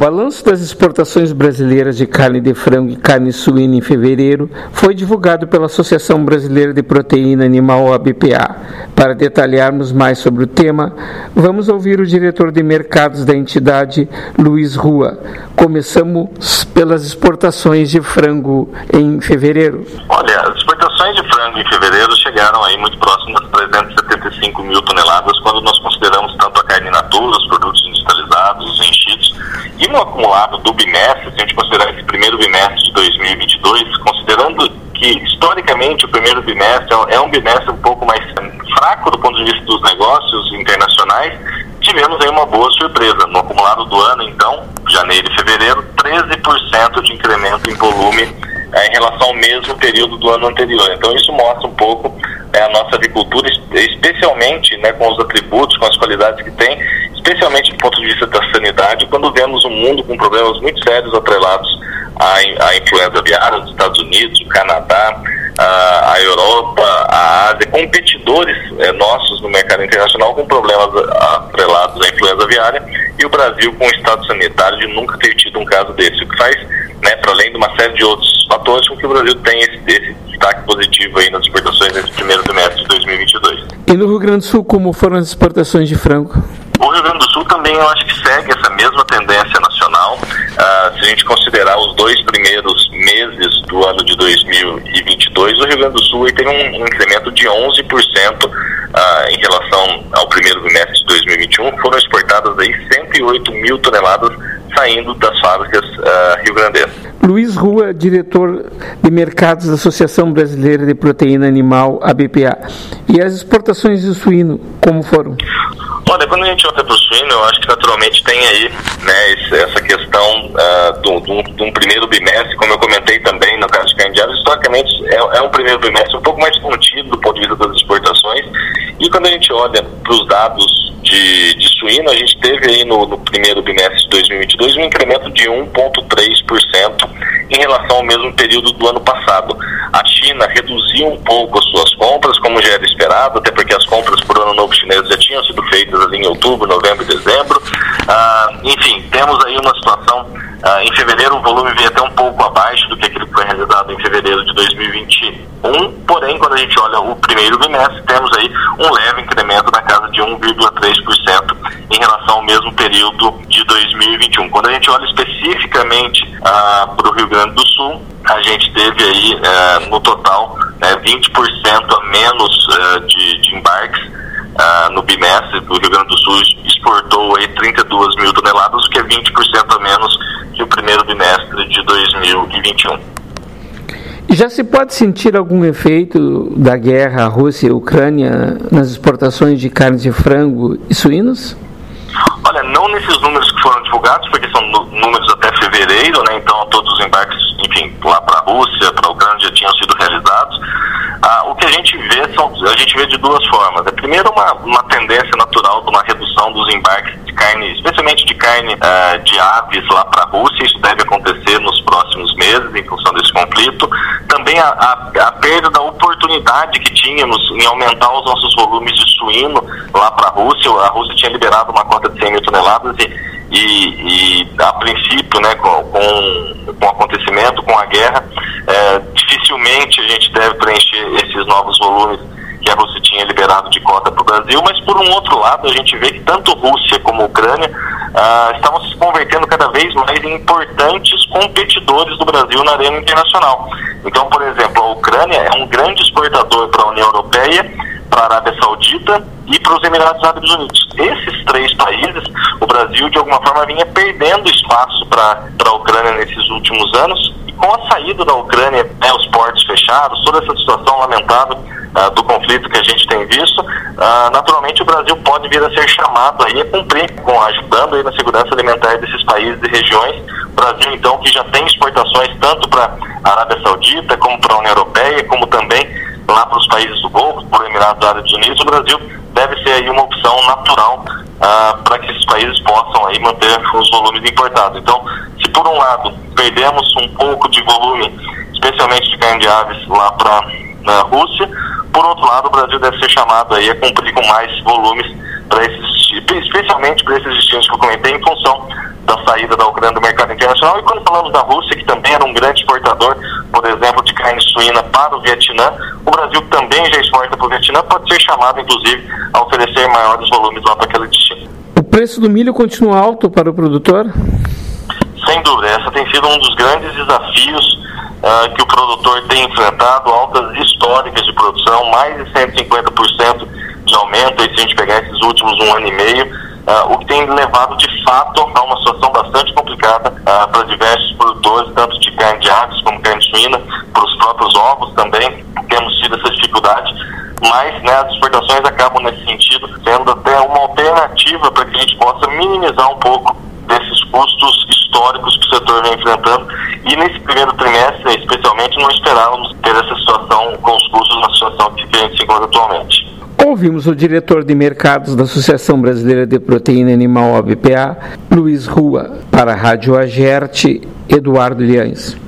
balanço das exportações brasileiras de carne de frango e carne suína em fevereiro foi divulgado pela Associação Brasileira de Proteína Animal, ABPA. Para detalharmos mais sobre o tema, vamos ouvir o diretor de mercados da entidade, Luiz Rua. Começamos pelas exportações de frango em fevereiro. Olha, as exportações de frango em fevereiro chegaram aí muito próximo das 375 mil toneladas, quando nós consideramos tanto a carne in natura, os produtos industrializados, os enchidos, e no acumulado do bimestre, se a gente considerar esse primeiro bimestre de 2022, considerando que historicamente o primeiro bimestre é um bimestre um pouco mais fraco do ponto de vista dos negócios internacionais, tivemos aí uma boa surpresa. No acumulado do ano, então, janeiro e fevereiro, 13% de incremento em volume em relação ao mesmo período do ano anterior. Então isso mostra um pouco a nossa avicultura, especialmente com os atributos, com as qualidades que tem, especialmente do ponto de vista da sanidade, quando vemos um mundo com problemas muito sérios atrelados à influenza aviária dos Estados Unidos, o Canadá, a Europa, a Ásia, competidores nossos no mercado internacional com problemas atrelados à influenza aviária, e o Brasil com um estado sanitário de nunca ter tido um caso desse, o que faz, para além de uma série de outros fatores, com que o Brasil tenha esse destaque positivo aí nas exportações nesse primeiro trimestre de 2022. E no Rio Grande do Sul, como foram as exportações de frango? O Rio Grande do Sul também, eu acho que segue essa mesma tendência nacional. Se a gente considerar os 2 primeiros meses do ano de 2022, o Rio Grande do Sul teve um incremento de 11% em relação ao primeiro bimestre de 2021. Foram exportadas aí 108 mil toneladas saindo das fábricas rio-grandenses. Luiz Rua, diretor de mercados da Associação Brasileira de Proteína Animal, ABPA. E as exportações de suíno, como foram? Olha, quando a gente olha para o suíno, eu acho que naturalmente tem aí essa questão de um primeiro bimestre, como eu comentei também no caso de carne de ave, historicamente é um primeiro bimestre um pouco mais contido do ponto de vista das exportações, e quando a gente olha para os dados de suíno, a gente teve aí no primeiro bimestre de 2022 um incremento de 1,3% em relação ao mesmo período do ano passado. A China reduziu um pouco as suas compras, como já era esperado, até porque as compras por ano novo chinês já tinham sido feitas ali em outubro, novembro e dezembro. Enfim, temos aí uma situação, em fevereiro o volume veio até um pouco abaixo do que aquilo que foi realizado em fevereiro de 2021, porém, quando a gente olha o primeiro bimestre, temos aí um leve incremento na casa de 1,3% em relação ao mesmo período de 2021. Quando a gente olha especificamente para o Rio Grande do Sul, a gente teve aí no total 20% a menos de embarques. No bimestre do Rio Grande do Sul exportou aí 32 mil toneladas, o que é 20% a menos que o primeiro bimestre de 2021. Já se pode sentir algum efeito da guerra Rússia e Ucrânia nas exportações de carnes de frango e suínos? Olha, não nesses números que foram divulgados, porque são números até fevereiro, então todos os embarques, enfim, lá para a Rússia, para a Ucrânia já tinham sido realizados. O que a gente vê de duas formas. Primeiro, uma tendência natural de uma redução dos embarques de carne, especialmente de carne de aves lá para a Rússia. Isso deve acontecer nos próximos meses em função desse conflito. Também a perda da oportunidade que tínhamos em aumentar os nossos volumes de suíno lá para a Rússia. A Rússia tinha liberado uma cota de 100 mil toneladas e a princípio, com o acontecimento, com a guerra, dificilmente a gente deve preencher esses novos volumes que a Rússia tinha liberado de cota para o Brasil, mas por um outro lado a gente vê que tanto Rússia como Ucrânia estavam se convertendo cada vez mais em importantes competidores do Brasil na arena internacional. Então, por exemplo, a Ucrânia é um grande exportador para a União Europeia, para a Arábia Saudita e para os Emirados Árabes Unidos. Esses 3 países, o Brasil de alguma forma vinha perdendo espaço para a Ucrânia nesses últimos anos, e com a saída da Ucrânia, os portos fechados, toda essa situação lamentável do conflito que a gente tem visto, naturalmente o Brasil pode vir a ser chamado aí a cumprir, ajudando aí na segurança alimentar desses países e regiões. O Brasil, então, que já tem exportações tanto para a Arábia Saudita, como para a União Europeia, como também lá para os países do Golfo, para os Emirados Árabes Unidos, o Brasil deve ser aí uma opção natural para que esses países possam aí manter os volumes importados. Então, se por um lado perdemos um pouco de volume, especialmente de carne de aves lá para a Rússia, por outro lado o Brasil deve ser chamado aí a cumprir com mais volumes para esses, especialmente para esses destinos que eu comentei, em função da saída da Ucrânia do mercado internacional. E quando falamos da Rússia, que também era um grande exportador, por exemplo, de carne suína para o Vietnã, o Brasil também já exporta para o Vietnã, pode ser chamado, inclusive, a oferecer maiores volumes lá para aquele destino. O preço do milho continua alto para o produtor? Sem dúvida, essa tem sido um dos grandes desafios que o produtor tem enfrentado, altas históricas de produção, mais de 150% de aumento, se a gente pegar esses últimos 1 ano e meio, o que tem levado de fato a uma situação bastante complicada para diversos produtores, tanto de carne de aves como carne suína, para os próprios ovos também, temos tido essa dificuldade, mas as exportações acabam nesse sentido sendo até uma alternativa para que a gente possa minimizar um pouco desses custos históricos que o setor vem enfrentando, e nesse primeiro trimestre, especialmente, não esperávamos ter essa situação com os custos na situação que a gente se encontra atualmente. Ouvimos o diretor de mercados da Associação Brasileira de Proteína Animal, ABPA, Luiz Rua. Para a Rádio Agerte, Eduardo Liães.